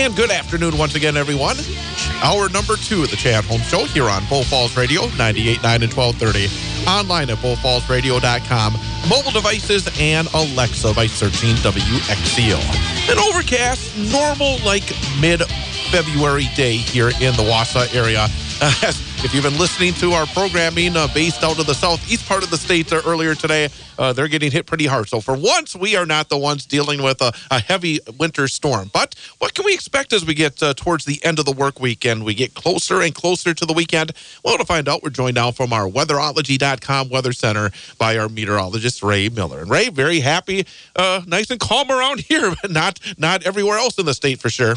And good afternoon once again, everyone. Hour number 2 of the Chad Holmes Show here on Bull Falls Radio, 98.9 and 1230. Online at bullfallsradio.com. Mobile devices and Alexa by searching WXCO. An overcast, normal, like mid-February day here in the Wausau area. If you've been listening to our programming based out of the southeast part of the state earlier today, they're getting hit pretty hard. So for once, we are not the ones dealing with a heavy winter storm. But what can we expect as we get towards the end of the work week and we get closer and closer to the weekend? Well, to find out, we're joined now from our weatherology.com weather center by our meteorologist, Ray Miller. And Ray, very happy, nice and calm around here, but not everywhere else in the state for sure.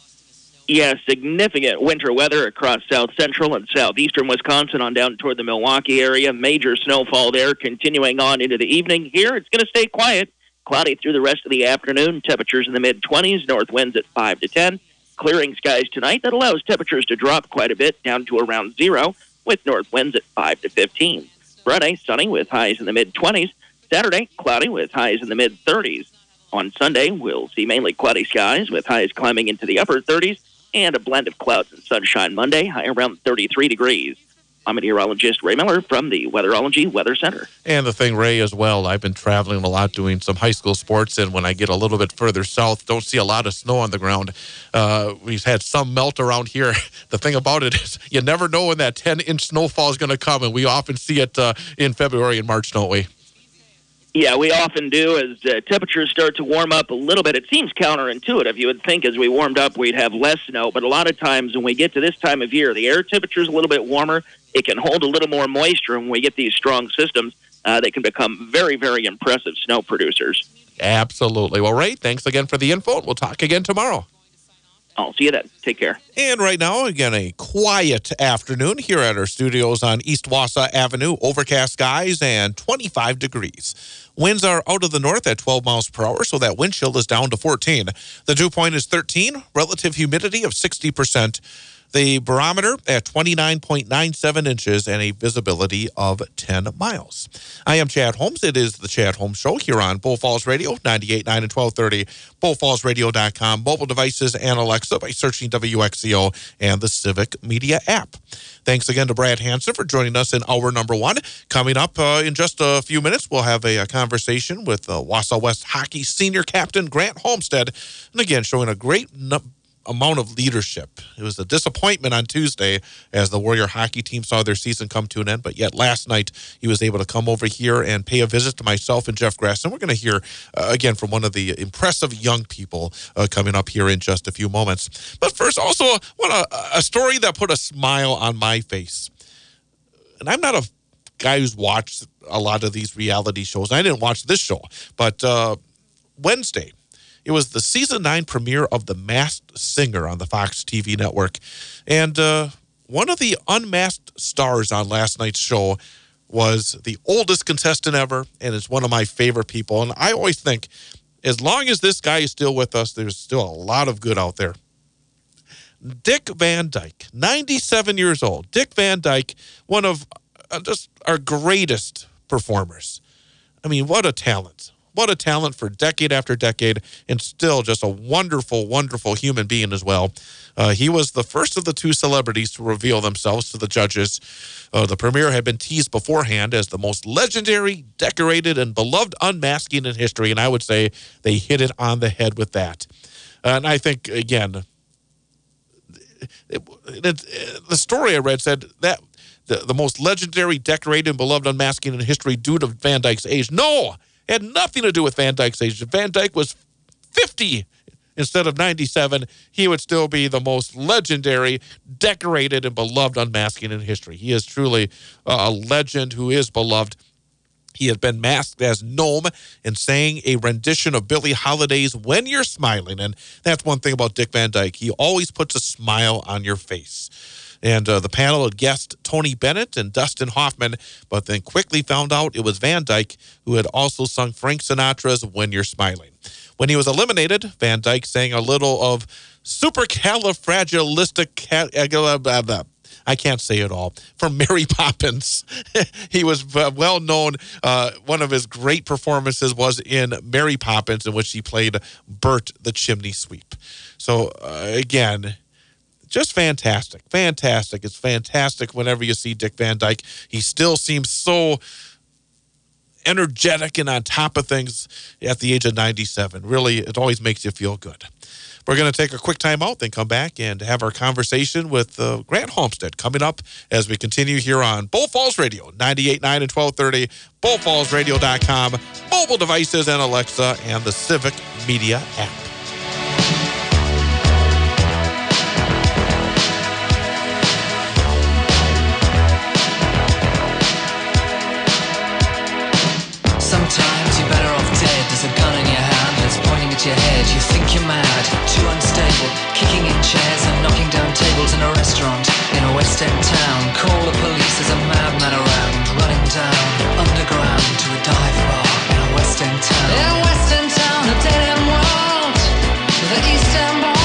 Yeah, significant winter weather across south central and southeastern Wisconsin on down toward the Milwaukee area. Major snowfall there continuing on into the evening. Here, it's going to stay quiet. Cloudy through the rest of the afternoon. Temperatures in the mid-20s. North winds at 5 to 10. Clearing skies tonight. That allows temperatures to drop quite a bit down to around 0 with north winds at 5 to 15. Friday, sunny with highs in the mid-20s. Saturday, cloudy with highs in the mid-30s. On Sunday, we'll see mainly cloudy skies with highs climbing into the upper 30s. And a blend of clouds and sunshine Monday, high around 33 degrees. I'm meteorologist Ray Miller from the Weatherology Weather Center. And the thing, Ray, as well, I've been traveling a lot doing some high school sports, and when I get a little bit further south, don't see a lot of snow on the ground. We've had some melt around here. The thing about it is you never know when that 10-inch snowfall is going to come, and we often see it in February and March, don't we? Yeah, we often do as temperatures start to warm up a little bit. It seems counterintuitive. You would think as we warmed up we'd have less snow, but a lot of times when we get to this time of year, the air temperature is a little bit warmer. It can hold a little more moisture, and when we get these strong systems, they can become very, very impressive snow producers. Absolutely. Well, Ray, thanks again for the info. We'll talk again tomorrow. I'll see you then. Take care. And right now, again, a quiet afternoon here at our studios on East Wausau Avenue. Overcast skies and 25 degrees. Winds are out of the north at 12 miles per hour, so that wind chill is down to 14. The dew point is 13, relative humidity of 60%. The barometer at 29.97 inches and a visibility of 10 miles. I am Chad Holmes. It is the Chad Holmes Show here on Bull Falls Radio, 98.9 and 1230, bullfallsradio.com, mobile devices and Alexa by searching WXCO and the Civic Media app. Thanks again to Brad Hansen for joining us in hour number 1. Coming up in just a few minutes, we'll have a conversation with Wausau West hockey senior captain Grant Homestead, and again, showing a great amount of leadership. It was a disappointment on Tuesday as the Warrior hockey team saw their season come to an end, but yet last night he was able to come over here and pay a visit to myself and Jeff Grasson. We're going to hear again from one of the impressive young people coming up here in just a few moments. But first, also want a story that put a smile on my face. And I'm not a guy who's watched a lot of these reality shows. I didn't watch this show, but Wednesday, it was the season 9 premiere of The Masked Singer on the Fox TV network. And one of the unmasked stars on last night's show was the oldest contestant ever, and it's one of my favorite people. And I always think, as long as this guy is still with us, there's still a lot of good out there. Dick Van Dyke, 97 years old. Dick Van Dyke, one of just our greatest performers. I mean, what a talent. What a talent for decade after decade, and still just a wonderful, wonderful human being as well. He was the first of the 2 celebrities to reveal themselves to the judges. The premiere had been teased beforehand as the most legendary, decorated, and beloved unmasking in history, and I would say they hit it on the head with that. And I think, again, the story I read said that the most legendary, decorated, and beloved unmasking in history due to Van Dyke's age. No! It had nothing to do with Van Dyke's age. If Van Dyke was 50 instead of 97, he would still be the most legendary, decorated, and beloved unmasking in history. He is truly a legend who is beloved. He has been masked as Gnome and sang a rendition of Billie Holiday's When You're Smiling. And that's one thing about Dick Van Dyke. He always puts a smile on your face. And the panel had guessed Tony Bennett and Dustin Hoffman, but then quickly found out it was Van Dyke who had also sung Frank Sinatra's When You're Smiling. When he was eliminated, Van Dyke sang a little of supercalifragilistic. I can't say it all. From Mary Poppins. He was well known. One of his great performances was in Mary Poppins, in which he played Bert the Chimney Sweep. So, again, just fantastic. Fantastic. It's fantastic whenever you see Dick Van Dyke. He still seems so energetic and on top of things at the age of 97. Really, it always makes you feel good. We're going to take a quick time out, then come back and have our conversation with Grant Homestead coming up as we continue here on Bull Falls Radio, 98.9 and 1230, bullfallsradio.com, mobile devices and Alexa, and the Civic Media app. Sometimes you're better off dead. There's a gun in your hand and it's pointing at your head. You think you're mad, too unstable, kicking in chairs and knocking down tables in a restaurant in a West End town. Call the police, there's a madman around, running down underground to a dive bar in a West End town. In a West End town, a dead end world, the East End boys.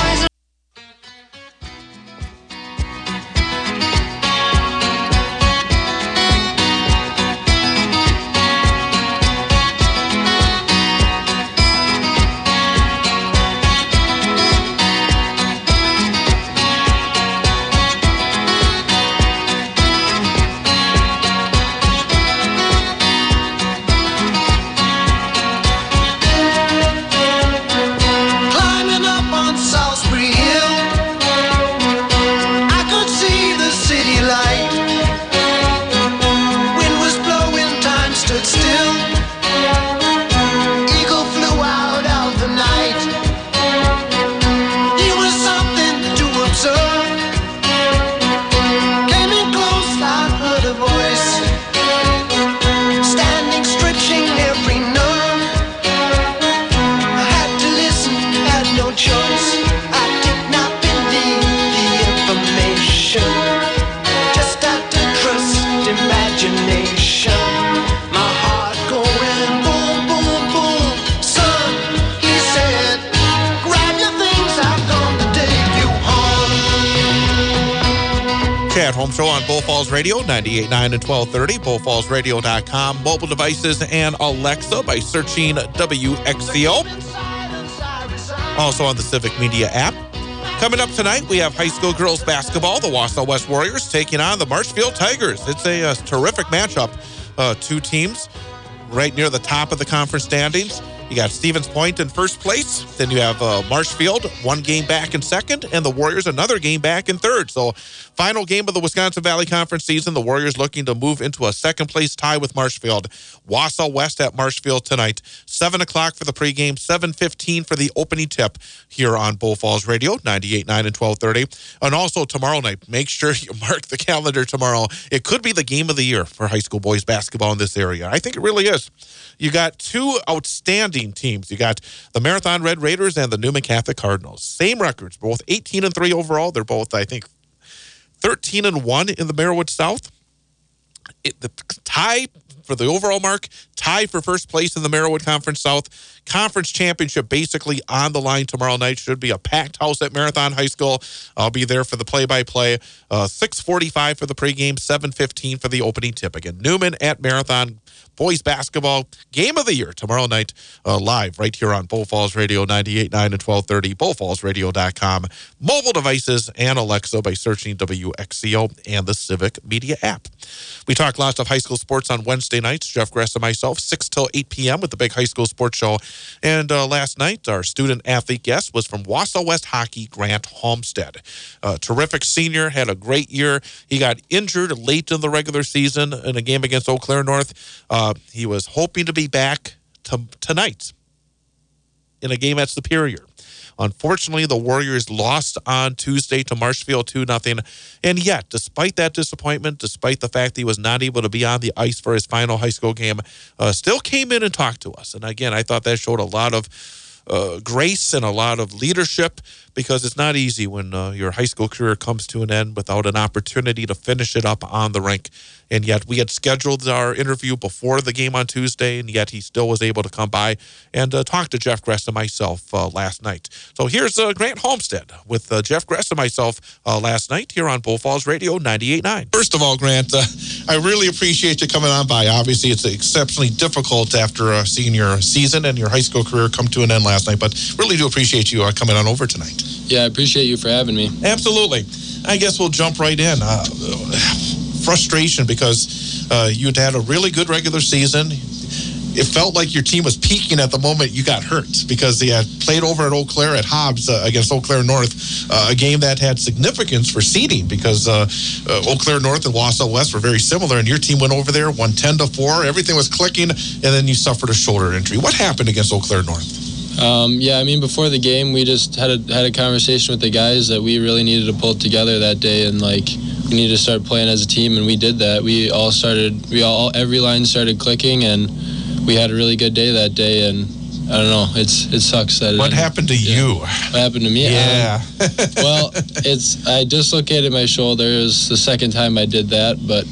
Home Show on Bull Falls Radio, 98.9 and 1230, bullfallsradio.com, mobile devices and Alexa by searching WXCO. Also on the Civic Media app. Coming up tonight, we have high school girls basketball. The Wausau West Warriors taking on the Marshfield Tigers. It's a terrific matchup. Two teams right near the top of the conference standings. You got Stevens Point in first place. Then you have Marshfield, one game back in second, and the Warriors another game back in third. So final game of the Wisconsin Valley Conference season. The Warriors looking to move into a second place tie with Marshfield. Wausau West at Marshfield tonight. 7 o'clock for the pregame, 7:15 for the opening tip here on Bull Falls Radio, 98.9 and 1230. And also tomorrow night, make sure you mark the calendar tomorrow. It could be the game of the year for high school boys basketball in this area. I think it really is. You got two outstanding teams. You got the Marathon Red Raiders and the Newman Catholic Cardinals. Same records, both 18-3 overall. They're both, I think, 13-1 in the Merriwood South. The tie for the overall mark, tie for first place in the Merriwood Conference South. Conference championship basically on the line tomorrow night. Should be a packed house at Marathon High School. I'll be there for the play-by-play. 6:45 for the pregame, 7:15 for the opening tip. Again, Newman at Marathon. Boys basketball game of the year tomorrow night, live right here on Bull Falls Radio, 98.9 and 1230, bullfallsradio.com, mobile devices and Alexa by searching WXCO and the Civic Media app. We talk lots of high school sports on Wednesday nights. Jeff Gress and myself, 6 till 8 p.m. with the big high school sports show. And last night, our student athlete guest was from Wausau West Hockey, Grant Homestead. Terrific senior, had a great year. He got injured late in the regular season in a game against Eau Claire North. He was hoping to be back tonight in a game at Superior. Unfortunately, the Warriors lost on Tuesday to Marshfield 2-0. And yet, despite that disappointment, despite the fact that he was not able to be on the ice for his final high school game, still came in and talked to us. And again, I thought that showed a lot of grace and a lot of leadership because it's not easy when your high school career comes to an end without an opportunity to finish it up on the rink. And yet we had scheduled our interview before the game on Tuesday, and yet he still was able to come by and talk to Jeff Gress and myself last night. So here's Grant Homestead with Jeff Gress and myself last night here on Bull Falls Radio 98.9. First of all, Grant, I really appreciate you coming on by. Obviously, it's exceptionally difficult after seeing your season and your high school career come to an end last night, but really do appreciate you coming on over tonight. Yeah, I appreciate you for having me. Absolutely. I guess we'll jump right in. Frustration because you'd had a really good regular season. It felt like your team was peaking at the moment you got hurt because they had played over at Eau Claire at Hobbs against Eau Claire North, a game that had significance for seeding because Eau Claire North and Wausau West were very similar, and your team went over there, won 10-4. Everything was clicking, and then you suffered a shoulder injury. What happened against Eau Claire North? Yeah, I mean, before the game, we just had a conversation with the guys that we really needed to pull together that day, and we needed to start playing as a team, and we did that. Every line started clicking, and we had a really good day that day, and I don't know, it sucks that. What happened to you? What happened to me? Yeah. Well, I dislocated my shoulder. It was the second time I did that, but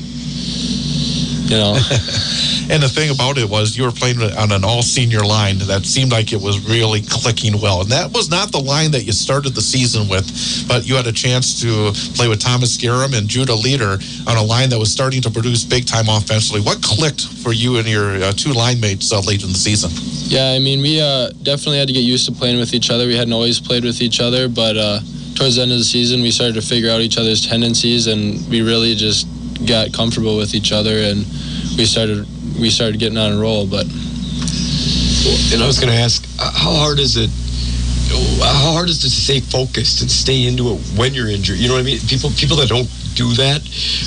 you know. And the thing about it was you were playing on an all-senior line that seemed like it was really clicking well. And that was not the line that you started the season with, but you had a chance to play with Thomas Scarum and Judah Leader on a line that was starting to produce big-time offensively. What clicked for you and your two line mates late in the season? Yeah, I mean, we definitely had to get used to playing with each other. We hadn't always played with each other, but towards the end of the season, we started to figure out each other's tendencies, and we really just got comfortable with each other, and we started getting on a roll. But and I was going to ask, how hard is it to stay focused and stay into it when you're injured? You know what I mean? People that don't do that,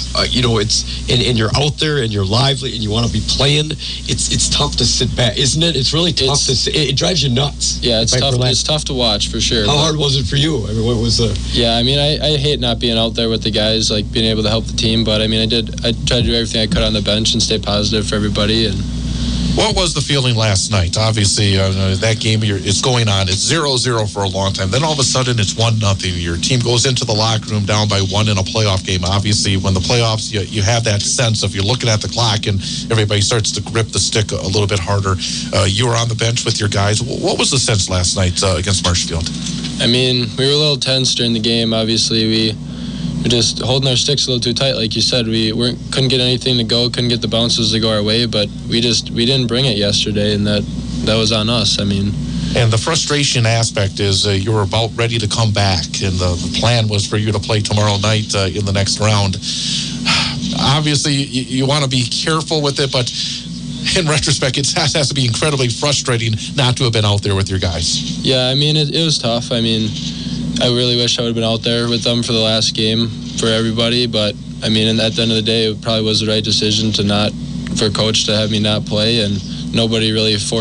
it's and you're out there and you're lively and you want to be playing. It's tough to sit back, isn't it? It's really tough it drives you nuts. Yeah, it's tough. It's tough to watch for sure. How hard was it for you? I mean, what was the? Yeah, I mean, I hate not being out there with the guys, being able to help the team. But I mean, I tried to do everything I could on the bench and stay positive for everybody. And what was the feeling last night? Obviously, that game, it's going on. It's 0-0 for a long time. Then all of a sudden, it's 1-0. Your team goes into the locker room down by 1 in a playoff game. Obviously, when the playoffs, you have that sense of you're looking at the clock and everybody starts to grip the stick a little bit harder. You were on the bench with your guys. What was the sense last night against Marshfield? I mean, we were a little tense during the game. Obviously, we were just holding our sticks a little too tight. Like you said, we couldn't get anything to go, couldn't get the bounces to go our way, but we didn't bring it yesterday, and that was on us. I mean, and the frustration aspect is you were about ready to come back, and the plan was for you to play tomorrow night in the next round. Obviously, you want to be careful with it, but in retrospect, it has to be incredibly frustrating not to have been out there with your guys. Yeah, I mean, it was tough. I mean, I really wish I would have been out there with them for the last game for everybody, but I mean, at the end of the day, it probably was the right decision for coach to have me not play, and nobody really could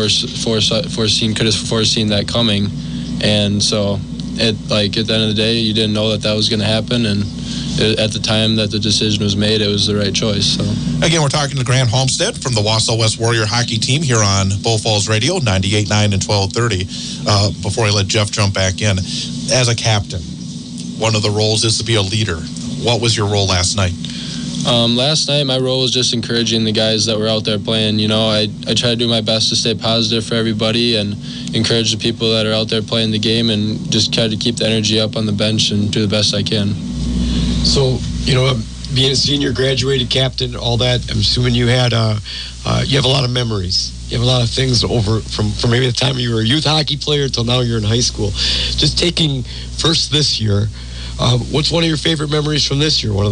have foreseen that coming. And so at the end of the day, you didn't know that was going to happen, and at the time that the decision was made, it was the right choice. So again, we're talking to Grant Homestead from the Wausau West Warrior hockey team here on Bull Falls Radio 98.9 and 1230. Before I let Jeff jump back in, as a captain, one of the roles is to be a leader. What was your role last night? Last night, my role was just encouraging the guys that were out there playing. You know, I try to do my best to stay positive for everybody and encourage the people that are out there playing the game, and just try to keep the energy up on the bench and do the best I can. So, being a senior, graduated captain, all that, I'm assuming you had you have a lot of memories. You have a lot of things over from maybe the time you were a youth hockey player till now you're in high school. Just taking first this year, what's one of your favorite memories from this year? One of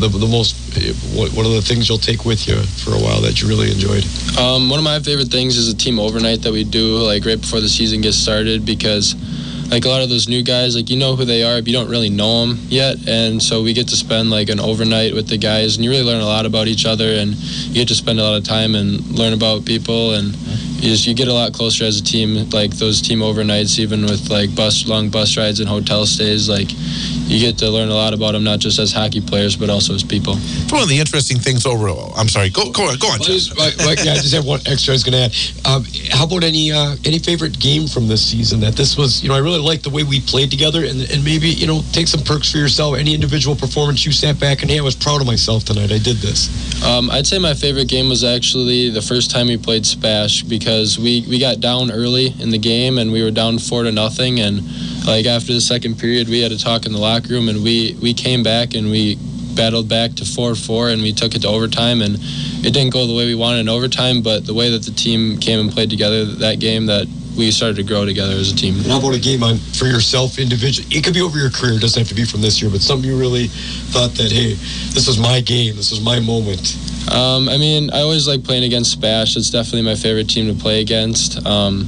the things you'll take with you for a while that you really enjoyed? One of my favorite things is a team overnight that we do right before the season gets started, because a lot of those new guys, you know who they are, but you don't really know them yet. And so we get to spend an overnight with the guys, and you really learn a lot about each other, and you get to spend a lot of time and learn about people. And you get a lot closer as a team, like those team overnights, even with like long bus rides and hotel stays. Like you get to learn a lot about them, not just as hockey players, but also as people. One of the interesting things I'm sorry. Go on. Yeah, I just have one extra I was going to add. How about any favorite game from this season that this was, I really liked the way we played together, and maybe, take some perks for yourself. Any individual performance you sat back and, hey, I was proud of myself tonight. I did this. I'd say my favorite game was actually the first time we played Spash, because we got down early in the game and we were down 4-0, and like after the second period we had a talk in the locker room, and we came back and we battled back to 4-4, and we took it to overtime, and it didn't go the way we wanted in overtime, but the way that the team came and played together that game, that we started to grow together as a team. And how about a game for yourself individually? It could be over your career. It doesn't have to be from this year, but something you really thought that, hey, this was my game. This was my moment. I always like playing against Spash. It's definitely my favorite team to play against.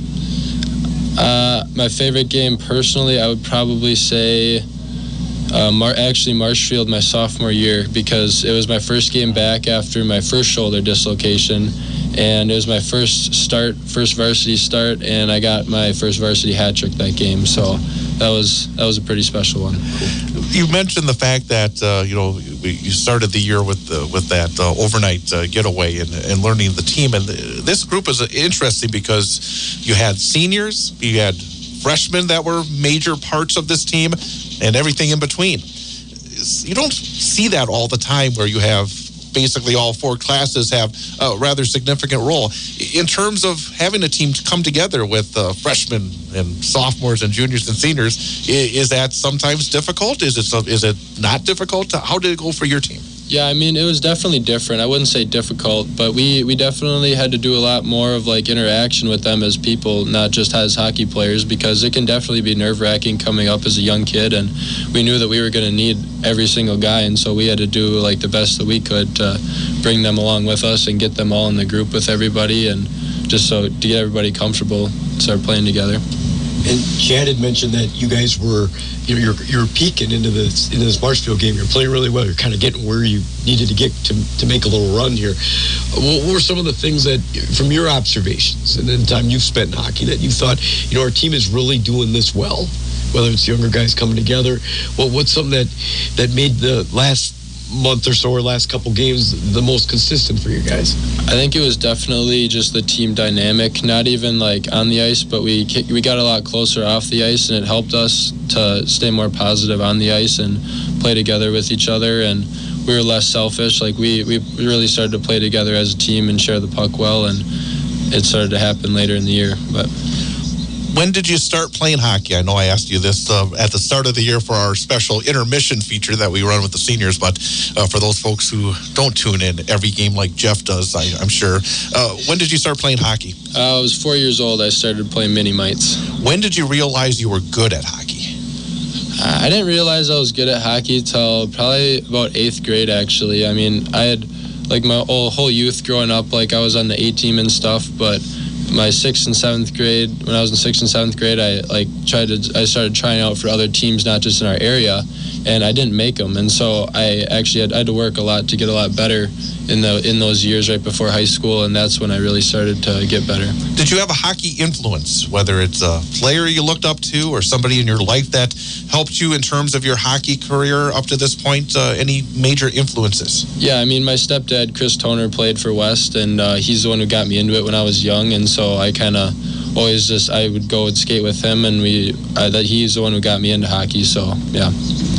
My favorite game personally, I would probably say Marshfield my sophomore year, because it was my first game back after my first shoulder dislocation, and it was my first varsity start, and I got my first varsity hat trick that game. So that was a pretty special one. You mentioned the fact that you started the year with that overnight getaway and learning the team, and this group is interesting because you had seniors, you had freshmen that were major parts of this team, and everything in between. You don't see that all the time, where you have basically all four classes have a rather significant role. In terms of having a team come together with freshmen and sophomores and juniors and seniors, is that sometimes difficult? Is it not difficult? How did it go for your team? Yeah, it was definitely different. I wouldn't say difficult, but we definitely had to do a lot more of like interaction with them as people, not just as hockey players, because it can definitely be nerve-wracking coming up as a young kid, and we knew that we were going to need every single guy, and so we had to do like the best that we could to bring them along with us and get them all in the group with everybody, and just so to get everybody comfortable, start playing together. And Chad had mentioned that you guys were, you're peaking into this Marshfield game. You're playing really well. You're kind of getting where you needed to get to make a little run here. What were some of the things that, from your observations and the time you've spent in hockey, that you thought, our team is really doing this well? Whether it's younger guys coming together, what's something that made the last month or so or last couple games the most consistent for you guys? I think it was definitely just the team dynamic, not even like on the ice, but we got a lot closer off the ice, and it helped us to stay more positive on the ice and play together with each other, and we were less selfish. Like we really started to play together as a team and share the puck well, and it started to happen later in the year. But when did you start playing hockey? I know I asked you this at the start of the year for our special intermission feature that we run with the seniors, but for those folks who don't tune in every game like Jeff does, I'm sure. When did you start playing hockey? I was 4 years old. I started playing mini mites. When did you realize you were good at hockey? I didn't realize I was good at hockey till probably about 8th grade, actually. I had like my whole youth growing up, like I was on the A team and stuff, but my 6th and 7th grade, when I was in 6th and 7th grade, I started trying out for other teams, not just in our area, and I didn't make them. And so I actually had to work a lot to get a lot better in those years right before high school, and that's when I really started to get better. Did you have a hockey influence, whether it's a player you looked up to or somebody in your life that helped you in terms of your hockey career up to this point? Any major influences? Yeah, my stepdad, Chris Toner, played for West, and he's the one who got me into it when I was young, and so I kind of always I would go and skate with him, and he's the one who got me into hockey, so yeah.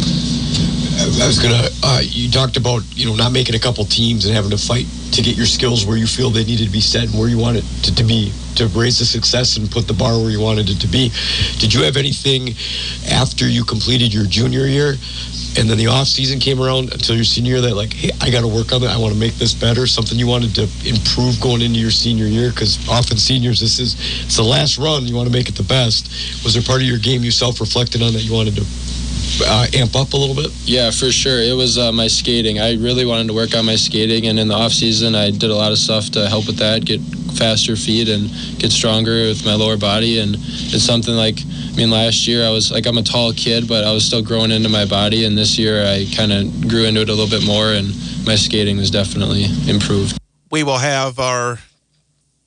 I was you talked about, not making a couple teams and having to fight to get your skills where you feel they needed to be set and where you want it to be, to raise the success and put the bar where you wanted it to be. Did you have anything after you completed your junior year and then the off season came around until your senior year that like, hey, I got to work on it, I want to make this better, something you wanted to improve going into your senior year? Because often seniors, it's the last run, you want to make it the best. Was there part of your game you self-reflected on that you wanted to amp up a little bit? Yeah, for sure. It was my skating. I really wanted to work on my skating, and in the off season I did a lot of stuff to help with that, get faster feet and get stronger with my lower body. And it's something like, last year I'm a tall kid, but I was still growing into my body, and this year I kind of grew into it a little bit more, and my skating was definitely improved. We will have our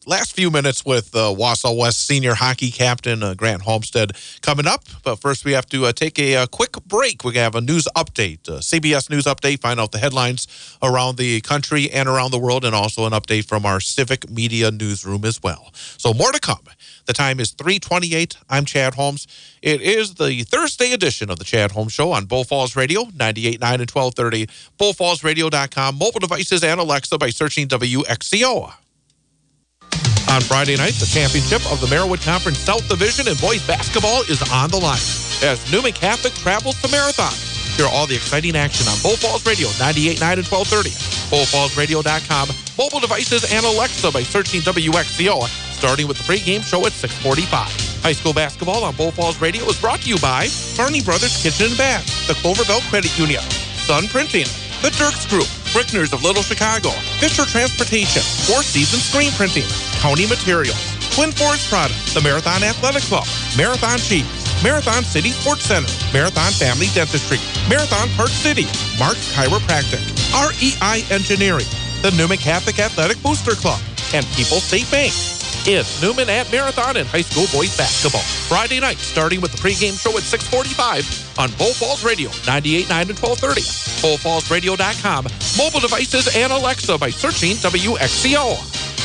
last few minutes with Wausau West senior hockey captain Grant Homestead coming up. But first, we have to take a quick break. We're going to have a news update, CBS News update, find out the headlines around the country and around the world, and also an update from our Civic Media newsroom as well. So more to come. The time is 3:28. I'm Chad Holmes. It is the Thursday edition of the Chad Holmes Show on Bull Falls Radio, 98.9 and 1230, bullfallsradio.com, mobile devices, and Alexa by searching WXCO. On Friday night, the championship of the Merriwood Conference South Division in boys basketball is on the line as Newman Catholic travels to Marathon. Hear all the exciting action on Bull Falls Radio, 98.9 and 1230, bullfallsradio.com, mobile devices, and Alexa by searching WXCO, starting with the pregame show at 6:45. High school basketball on Bull Falls Radio is brought to you by Carney Brothers Kitchen and Bath, the Cloverbelt Credit Union, Sun Printing, the Dirks Group, Brickners of Little Chicago, Fisher Transportation, Four Seasons Screen Printing, County Materials, Twin Forest Products, the Marathon Athletic Club, Marathon Cheese, Marathon City Sports Center, Marathon Family Dentistry, Marathon Park City, Mark's Chiropractic, REI Engineering, the Newman Catholic Athletic Booster Club, and People's State Bank. It's Newman at Marathon and high school boys basketball. Friday night, starting with the pregame show at 6:45 on Bull Falls Radio, 98.9 and 1230, bullfallsradio.com, mobile devices, and Alexa by searching WXCO.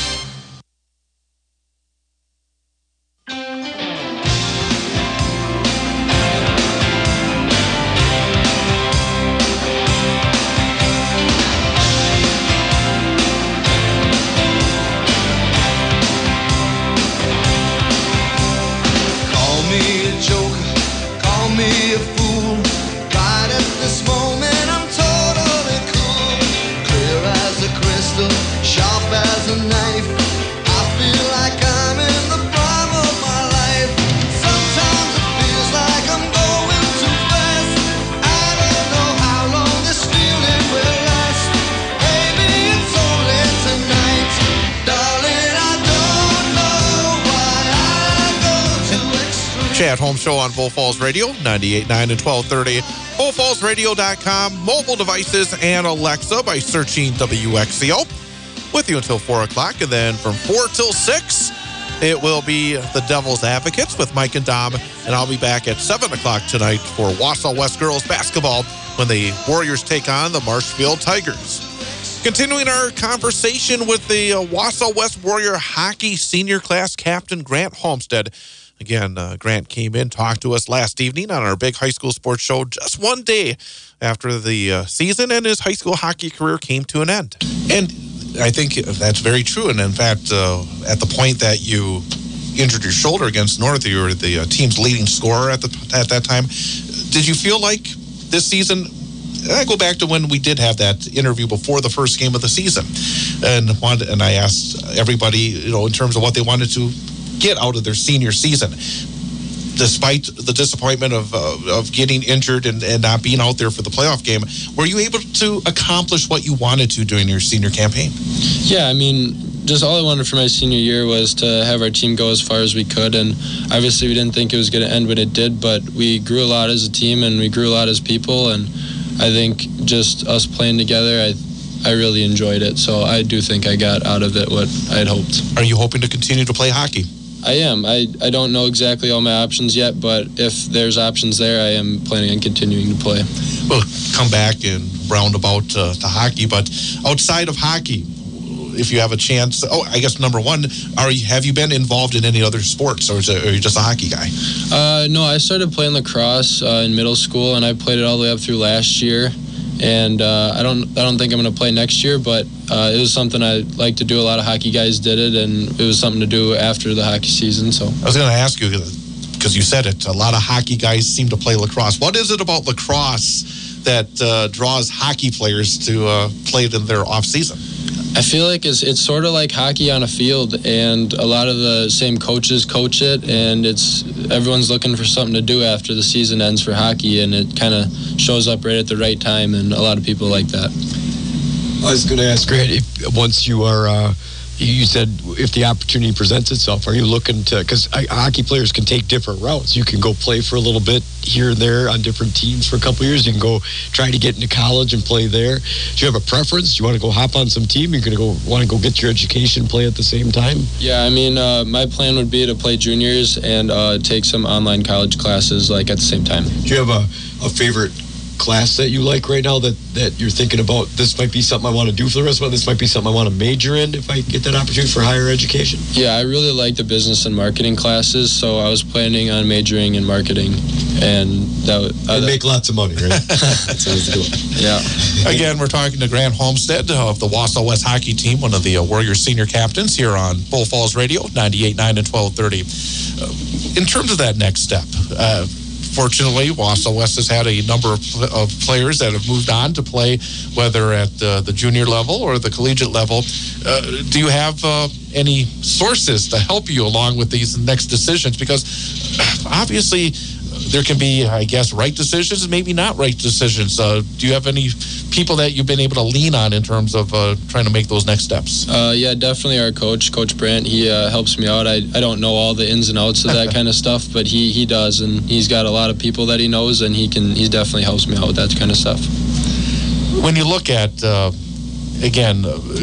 Chad Holmes Show on Bull Falls Radio, 98.9 and 1230, bullfallsradio.com, mobile devices, and Alexa by searching WXCO. With you until 4 o'clock, and then from 4 till 6, it will be the Devil's Advocates with Mike and Dom, and I'll be back at 7 o'clock tonight for Wausau West girls basketball when the Warriors take on the Marshfield Tigers. Continuing our conversation with the Wausau West Warrior hockey senior class captain, Grant Homestead. Again, Grant came in, talked to us last evening on our big high school sports show just one day after the season, and his high school hockey career came to an end. And I think that's very true. And in fact, at the point that you injured your shoulder against North, you were the team's leading scorer at that time. Did you feel like this season? I go back to when we did have that interview before the first game of the season, and I asked everybody, in terms of what they wanted to get out of their senior season, despite the disappointment of getting injured and not being out there for the playoff game. Were you able to accomplish what you wanted to during your senior campaign? Yeah, I mean, just all I wanted for my senior year was to have our team go as far as we could, and obviously we didn't think it was going to end when it did, but we grew a lot as a team and we grew a lot as people, and I think just us playing together, I really enjoyed it, so I do think I got out of it what I had hoped. Are you hoping to continue to play hockey? I am. I don't know exactly all my options yet, but if there's options there, I am planning on continuing to play. We'll come back and round about the hockey, but outside of hockey, if you have a chance, I guess number one, have you been involved in any other sports, or are you just a hockey guy? No, I started playing lacrosse in middle school, and I played it all the way up through last year. And I don't think I'm going to play next year, but it was something I like to do. A lot of hockey guys did it, and it was something to do after the hockey season. So I was going to ask you, because you said it, a lot of hockey guys seem to play lacrosse. What is it about lacrosse that draws hockey players to play it in their off season? I feel like it's sort of like hockey on a field, and a lot of the same coaches coach it, and everyone's looking for something to do after the season ends for hockey, and it kind of shows up right at the right time, and a lot of people like that. I was going to ask Grant, if once you are you said if the opportunity presents itself, are you looking to, because hockey players can take different routes. You can go play for a little bit here and there on different teams for a couple of years. You can go try to get into college and play there. Do you have a preference? Do you want to go hop on some team? You're going to want to go get your education, play at the same time? Yeah, I mean, my plan would be to play juniors and take some online college classes like at the same time. Do you have a favorite class that you like right now that you're thinking about, this might be something I want to do for the rest of my life, this might be something I want to major in if I get that opportunity for higher education? Yeah, I really like the business and marketing classes, so I was planning on majoring in marketing, and that would make lots of money, right? That's always the goal. Yeah. Again, we're talking to Grant Homestead of the Wausau West hockey team, one of the Warriors senior captains here on Bull Falls Radio, 98.9 and 1230. In terms of that next step, fortunately, Wausau West has had a number of players that have moved on to play, whether at the junior level or the collegiate level. Do you have any sources to help you along with these next decisions? Because obviously there can be, I guess, right decisions and maybe not right decisions. Do you have any people that you've been able to lean on in terms of trying to make those next steps? Yeah, definitely our coach, Coach Brandt. He helps me out. I don't know all the ins and outs of that kind of stuff, but he does, and he's got a lot of people that he knows, and he definitely helps me out with that kind of stuff. When you look at, again,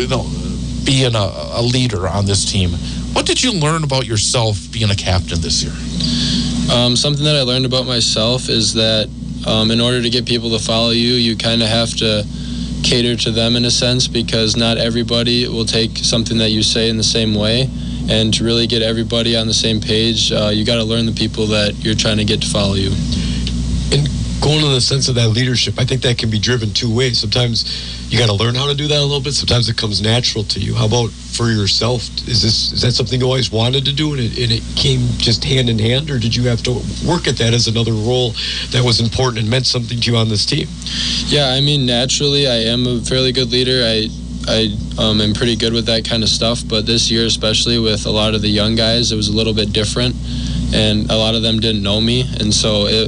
being a leader on this team, what did you learn about yourself being a captain this year? Something that I learned about myself is that in order to get people to follow you, you kind of have to cater to them in a sense, because not everybody will take something that you say in the same way. And to really get everybody on the same page, you got to learn the people that you're trying to get to follow you. And going in the sense of that leadership, I think that can be driven two ways. Sometimes you got to learn how to do that a little bit. Sometimes it comes natural to you. How about for yourself? Is that something you always wanted to do and it came just hand in hand, or did you have to work at that as another role that was important and meant something to you on this team? Yeah, I mean, naturally, I am a fairly good leader. I am pretty good with that kind of stuff, but this year, especially with a lot of the young guys, it was a little bit different, and a lot of them didn't know me, and so it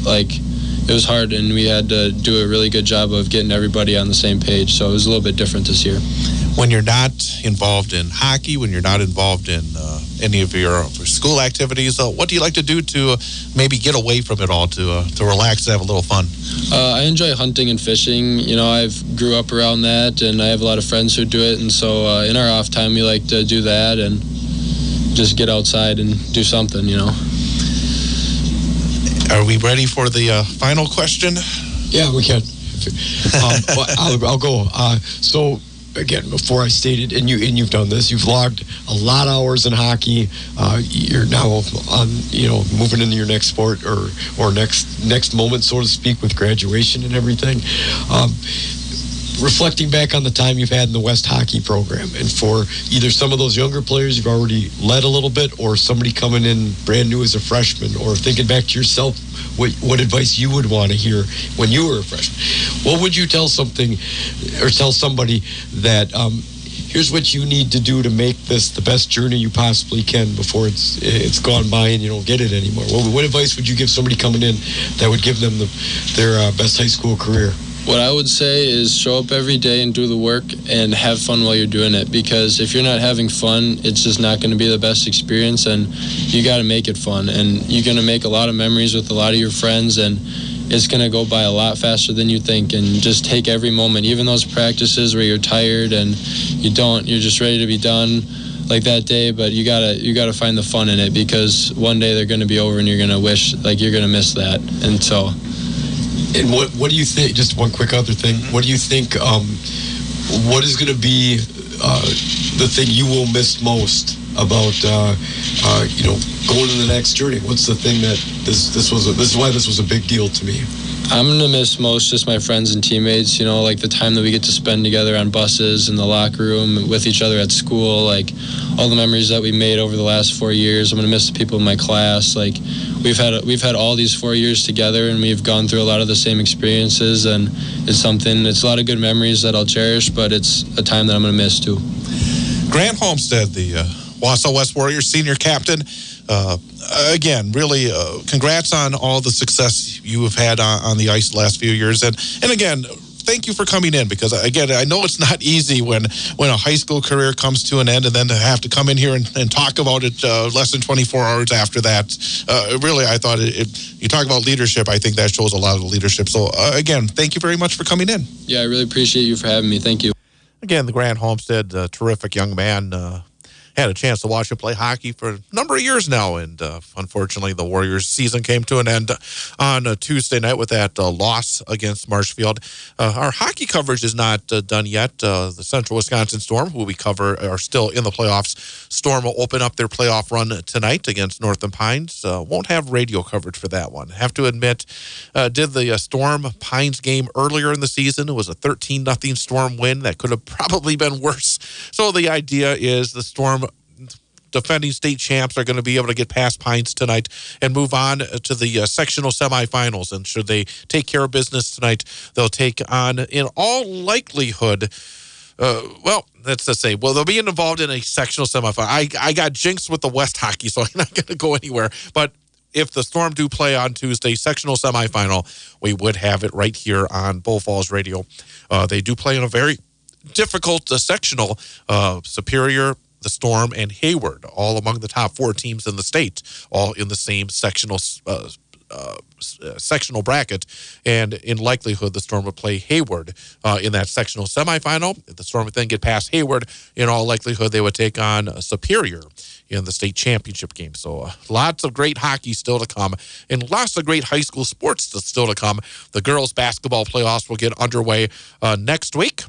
was hard, and we had to do a really good job of getting everybody on the same page, so it was a little bit different this year. When you're not involved in hockey, when you're not involved in any of your school activities, what do you like to do to maybe get away from it all, to relax and have a little fun? I enjoy hunting and fishing. You know, I've grew up around that, and I have a lot of friends who do it, and so in our off time, we like to do that and just get outside and do something, you know. Are we ready for the final question? Yeah, we can. I'll go. So again, before I stated, and you've done this, you've logged a lot of hours in hockey. You're now on, moving into your next sport or next moment, so to speak, with graduation and everything. Reflecting back on the time you've had in the West hockey program, and for either some of those younger players you've already led a little bit, or somebody coming in brand new as a freshman, or thinking back to yourself, what advice you would want to hear when you were a freshman, what would you tell somebody that here's what you need to do to make this the best journey you possibly can before it's gone by and you don't get it anymore? What advice would you give somebody coming in that would give them their best high school career? What I would say is show up every day and do the work and have fun while you're doing it, because if you're not having fun, it's just not going to be the best experience, and you got to make it fun, and you're going to make a lot of memories with a lot of your friends, and it's going to go by a lot faster than you think. And just take every moment, even those practices where you're tired and you're just ready to be done, like that day, but you gotta find the fun in it, because one day they're going to be over and you're going to wish, like, you're going to miss that. And so... And what do you think, just one quick other thing, what do you think, what is going to be the thing you will miss most about, going to the next journey? What's the thing that this is why this was a big deal to me? I'm going to miss most just my friends and teammates, like the time that we get to spend together on buses, in the locker room, with each other at school, like all the memories that we made over the last 4 years. I'm going to miss the people in my class. Like we've had all these 4 years together, and we've gone through a lot of the same experiences, and it's a lot of good memories that I'll cherish, but it's a time that I'm going to miss too. Grant Homestead, the Wausau West Warriors senior captain. Again, really, congrats on all the success you have had on the ice the last few years. And again, thank you for coming in, because again, I know it's not easy when a high school career comes to an end, and then to have to come in here and talk about it less than 24 hours after that. Really, I thought you talk about leadership. I think that shows a lot of leadership. So again, thank you very much for coming in. Yeah, I really appreciate you for having me. Thank you. Again, the Grant Homestead, terrific young man. Had a chance to watch him play hockey for a number of years now, and unfortunately the Warriors season came to an end on Tuesday night with that loss against Marshfield. Our hockey coverage is not done yet. The Central Wisconsin Storm, who we cover, are still in the playoffs. Storm will open up their playoff run tonight against Northern Pines. Won't have radio coverage for that one. Have to admit, did the Storm Pines game earlier in the season. It was a 13-0 Storm win. That could have probably been worse. So the idea is the Storm, defending state champs, are going to be able to get past Pines tonight and move on to the sectional semifinals. And should they take care of business tonight, they'll take on, in all likelihood, let's just say, they'll be involved in a sectional semifinal. I got jinxed with the West hockey, so I'm not going to go anywhere. But if the Storm do play on Tuesday, sectional semifinal, we would have it right here on Bull Falls Radio. They do play in a very difficult sectional. Superior, the Storm, and Hayward, all among the top 4 teams in the state, all in the same sectional bracket, and in likelihood the Storm would play Hayward in that sectional semifinal. If the Storm would then get past Hayward, in all likelihood they would take on Superior in the state championship game. So lots of great hockey still to come, and lots of great high school sports still to come. The girls basketball playoffs will get underway next week.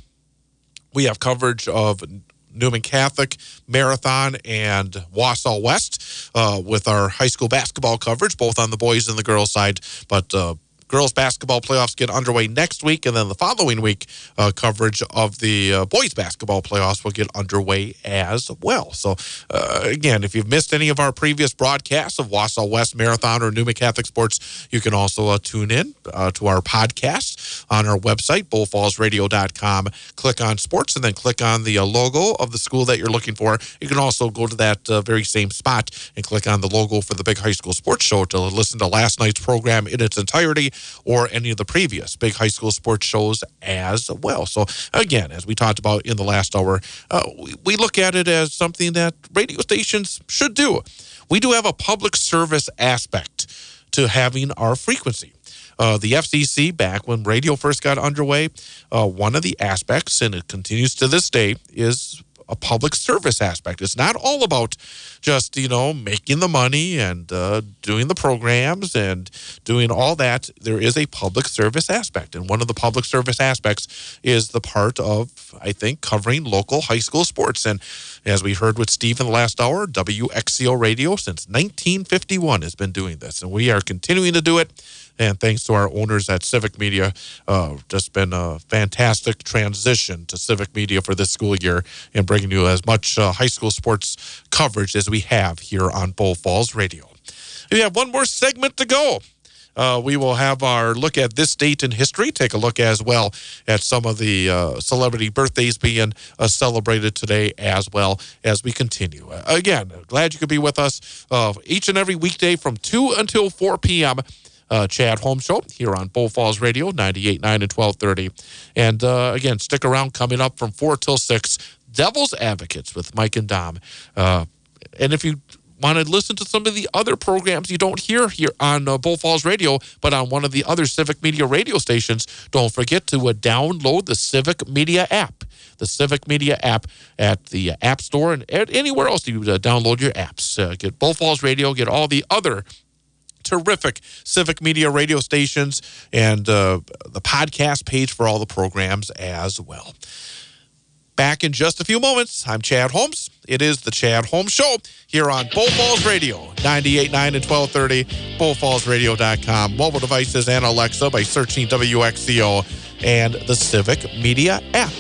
We have coverage of Newman Catholic, Marathon, and Wausau West with our high school basketball coverage, both on the boys and the girls side. But girls basketball playoffs get underway next week, and then the following week, coverage of the boys basketball playoffs will get underway as well. So, again, if you've missed any of our previous broadcasts of Wausau West, Marathon, or Newman Catholic Sports, you can also tune in to our podcast on our website, bullfallsradio.com. Click on sports, and then click on the logo of the school that you're looking for. You can also go to that very same spot and click on the logo for the Big High School Sports Show to listen to last night's program in its entirety, or any of the previous Big High School Sports shows as well. So again, as we talked about in the last hour, we look at it as something that radio stations should do. We do have a public service aspect to having our frequency. The FCC, back when radio first got underway, one of the aspects, and it continues to this day, is a public service aspect. It's not all about just, making the money and doing the programs and doing all that. There is a public service aspect. And one of the public service aspects is the part of, I think, covering local high school sports. And as we heard with Steve in the last hour, WXCO Radio since 1951 has been doing this. And we are continuing to do it. And thanks to our owners at Civic Media, just been a fantastic transition to Civic Media for this school year and bringing you as much high school sports coverage as we have here on Bull Falls Radio. We have one more segment to go. We will have our look at this date in history, take a look as well at some of the celebrity birthdays being celebrated today as well as we continue. Again, glad you could be with us each and every weekday from 2 until 4 p.m., Chad Holmes Show here on Bull Falls Radio, 98.9 and 1230. And again, stick around. Coming up from 4 till 6, Devil's Advocates with Mike and Dom. And if you want to listen to some of the other programs you don't hear here on Bull Falls Radio, but on one of the other Civic Media radio stations, don't forget to download the Civic Media app. The Civic Media app at the App Store and anywhere else you download your apps. Get Bull Falls Radio, get all the other terrific Civic Media radio stations, and the podcast page for all the programs as well. Back in just a few moments. I'm Chad Holmes. It is the Chad Holmes Show here on Bull Falls Radio, 98.9 and 1230, bullfallsradio.com, mobile devices and Alexa by searching WXCO and the Civic Media app.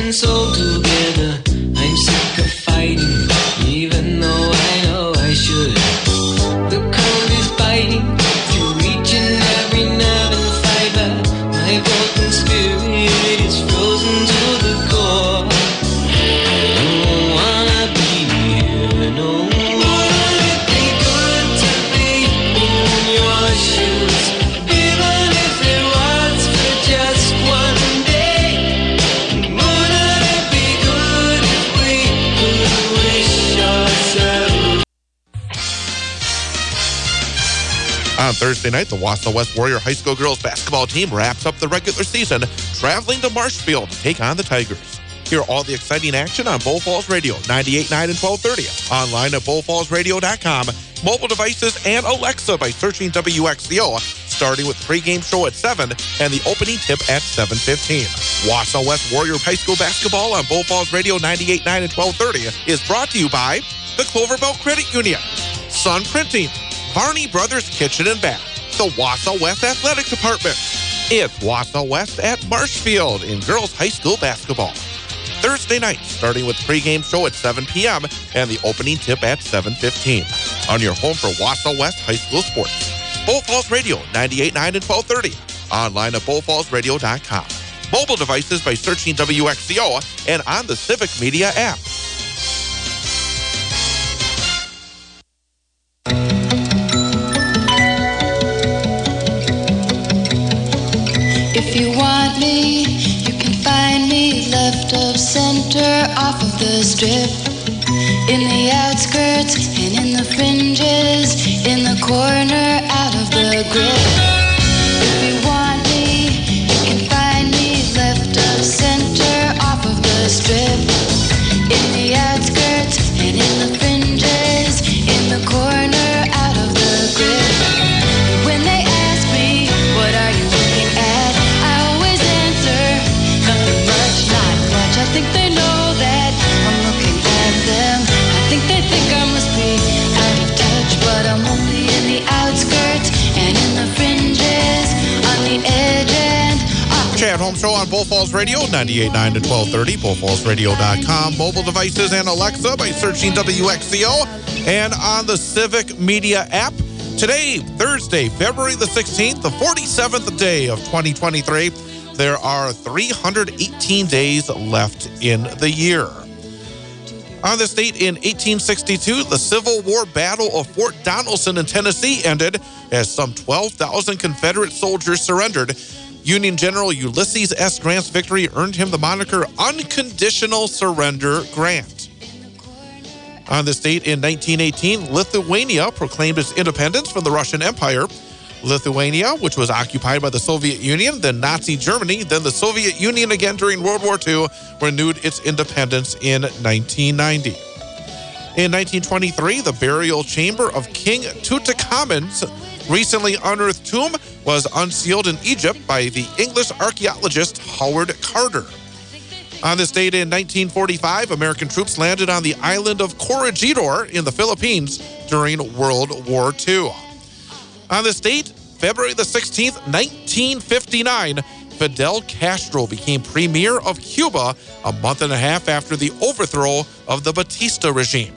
and soul together. I'm sick of fighting, even though I know I should. The cold is biting through each and every nerve and fiber. My broken spirit is frozen to the core. I don't wanna be here no more. Wouldn't it be good to be in your shoes, even if it was for just one day? Wouldn't it be good if we could wish ourselves? On Thursday night, the Wausau West Warrior High School girls basketball team wraps up the regular season, traveling to Marshfield to take on the Tigers. Hear all the exciting action on Bull Falls Radio, 98.9 and 1230. Online at bullfallsradio.com. Mobile devices and Alexa by searching WXCO, starting with the pregame show at 7 and the opening tip at 7:15. Wausau West Warrior High School basketball on Bull Falls Radio, 98.9 and 1230 is brought to you by the Cloverbelt Credit Union, Sun Printing, Varney Brothers Kitchen and Bath, the Wausau West Athletic Department. It's Wausau West at Marshfield in girls high school basketball. Thursday night, starting with the pregame show at 7 p.m. and the opening tip at 7:15. On your home for Wausau West High School sports. Bull Falls Radio, 98.9 and 1230. Online at bullfallsradio.com. Mobile devices by searching WXCO and on the Civic Media app. If you want me, you can find me left of center off of the strip. In the outskirts and in the fringes, in the corner out of the grip. If you want me, you can find me left of center off of the strip. In the outskirts and in the fringes, in the corner out of the grip. When they ask me, what are you looking at? I always answer, nothing much, not much. I think they know that I'm looking at them. I think they think I must be out of touch, but I'm only in the outskirts and in the fringes, on the edge and off. Chad Home Show on Bull Falls Radio, 98.9 to 1230, bullfallsradio.com. Mobile devices and Alexa by searching WXCO and on the Civic Media app. Today, Thursday, February the 16th, the 47th day of 2023. There are 318 days left in the year. On this date in 1862, the Civil War Battle of Fort Donelson in Tennessee ended as some 12,000 Confederate soldiers surrendered. Union General Ulysses S. Grant's victory earned him the moniker Unconditional Surrender Grant. On this date in 1918, Lithuania proclaimed its independence from the Russian Empire. Lithuania, which was occupied by the Soviet Union, then Nazi Germany, then the Soviet Union again during World War II, renewed its independence in 1990. In 1923, the burial chamber of King Tutankhamun's recently unearthed tomb was unsealed in Egypt by the English archaeologist Howard Carter. On this date in 1945, American troops landed on the island of Corregidor in the Philippines during World War II. On this date, February the 16th, 1959, Fidel Castro became premier of Cuba a month and a half after the overthrow of the Batista regime.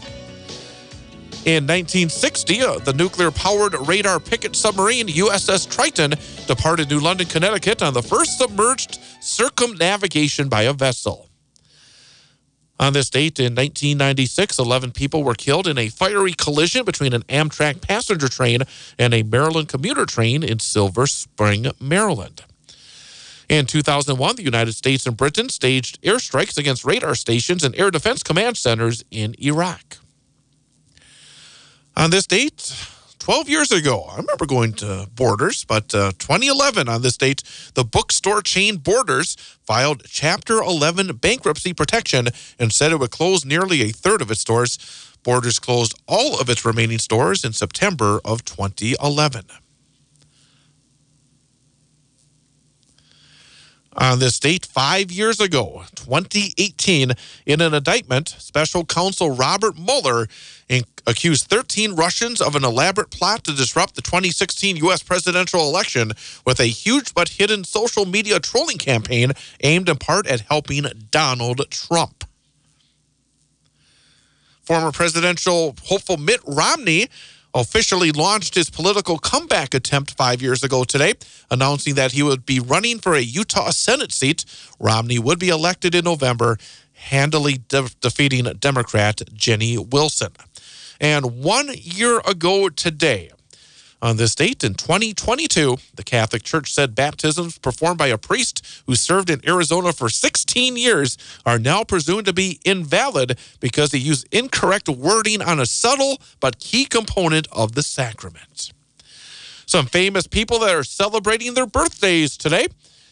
In 1960, the nuclear-powered radar picket submarine USS Triton departed New London, Connecticut on the first submerged circumnavigation by a vessel. On this date in 1996, 11 people were killed in a fiery collision between an Amtrak passenger train and a Maryland commuter train in Silver Spring, Maryland. In 2001, the United States and Britain staged airstrikes against radar stations and air defense command centers in Iraq. On this date, 12 years ago, I remember going to Borders, but 2011 on this date, the bookstore chain Borders filed Chapter 11 bankruptcy protection and said it would close nearly a third of its stores. Borders closed all of its remaining stores in September of 2011. on this date 5 years ago, 2018, in an indictment, special counsel Robert Mueller accused 13 Russians of an elaborate plot to disrupt the 2016 U.S. presidential election with a huge but hidden social media trolling campaign aimed in part at helping Donald Trump. Former presidential hopeful Mitt Romney officially launched his political comeback attempt 5 years ago today, announcing that he would be running for a Utah Senate seat. Romney would be elected in November, handily defeating Democrat Jenny Wilson. And 1 year ago today, on this date in 2022, the Catholic Church said baptisms performed by a priest who served in Arizona for 16 years are now presumed to be invalid because he used incorrect wording on a subtle but key component of the sacrament. Some famous people that are celebrating their birthdays today.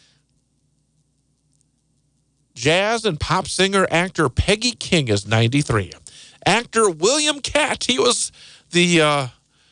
Jazz and pop singer actor Peggy King is 93. Actor William Catt, he was the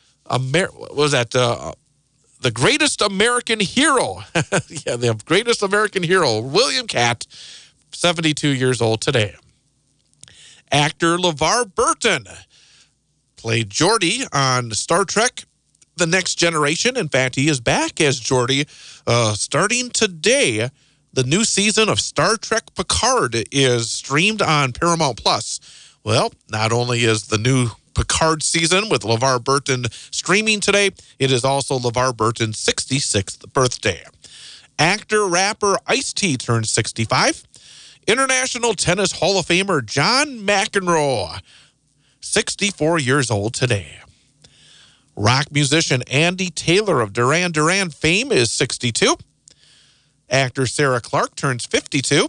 the greatest American hero. Yeah, the greatest American hero, William Catt, 72 years old today. Actor LeVar Burton played Geordi on Star Trek The Next Generation. In fact, he is back as Geordi. Starting today, the new season of Star Trek Picard is streamed on Paramount+. Well, not only is the new Picard season with LeVar Burton streaming today, it is also LeVar Burton's 66th birthday. Actor, rapper Ice-T turned 65. International Tennis Hall of Famer John McEnroe, 64 years old today. Rock musician Andy Taylor of Duran Duran fame is 62. Actor Sarah Clark turns 52.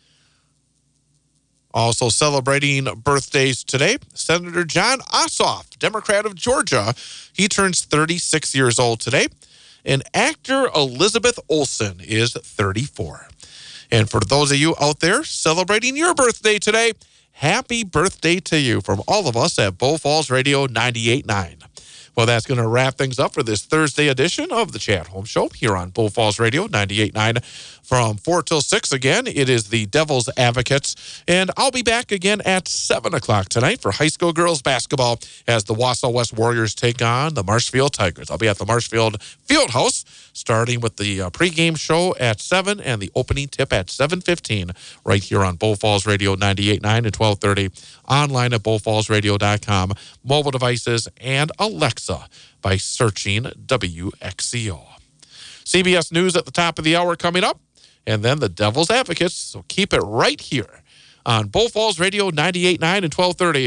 Also celebrating birthdays today, Senator John Ossoff, Democrat of Georgia. He turns 36 years old today. And actor Elizabeth Olsen is 34. And for those of you out there celebrating your birthday today, happy birthday to you from all of us at Bow Falls Radio 98.9. Well, that's going to wrap things up for this Thursday edition of the Chad Holmes Show here on Bow Falls Radio 98.9. From 4 till 6 again, it is the Devil's Advocates. And I'll be back again at 7 o'clock tonight for high school girls basketball as the Wausau West Warriors take on the Marshfield Tigers. I'll be at the Marshfield Fieldhouse starting with the pregame show at 7 and the opening tip at 7:15 right here on Bow Falls Radio 98.9 and 1230, online at bowfallsradio.com, mobile devices, and Alexa by searching WXCO. CBS News at the top of the hour coming up, and then the Devil's Advocates, so keep it right here on Bow Falls Radio 98.9 and 1230,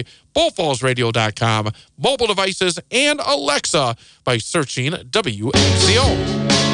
bowfallsradio.com, mobile devices, and Alexa by searching WXCO.